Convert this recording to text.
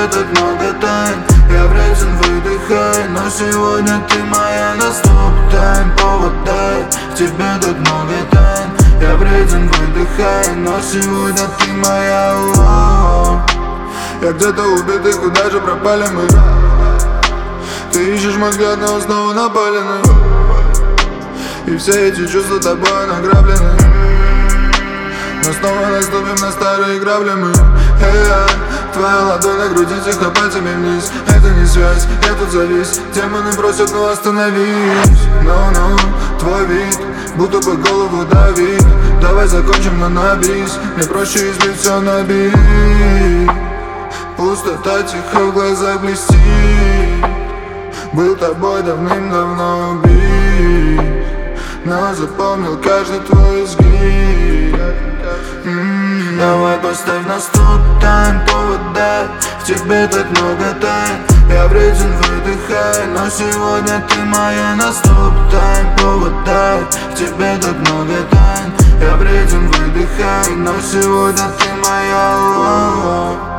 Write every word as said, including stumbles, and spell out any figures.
так много тайн. Я вреден, выдыхай, но сегодня ты моя. На стоп-тайм, повод дай, в тебе так много тайн. Я вреден, выдыхай, но сегодня ты моя. О-о-о. Я где-то убитый, куда же пропали мы? Ты ищешь мой взгляд, но снова напалены. И все эти чувства тобой награблены. Но снова наступим на старые грабли мы. Эй, твоя ладонь на груди, тихо пальцами вниз. Это не связь, я тут завис. Демоны просят, ну остановись. Ну-ну, твой вид, будто бы голову давит. Давай закончим, но на бис. Мне проще избить все на бит. Пустота тихо в глазах блестит. Был тобой давным-давно убит, но запомнил каждый твой изгиб. м-м-м. Давай поставь на стоп-тайм, повод дай, в тебе так много тайн. Я вреден, выдыхай, но сегодня ты моя. На стоп-тайм, повод дай, в тебе так много тайн. Я вреден, выдыхай, но сегодня ты моя. О-о-о.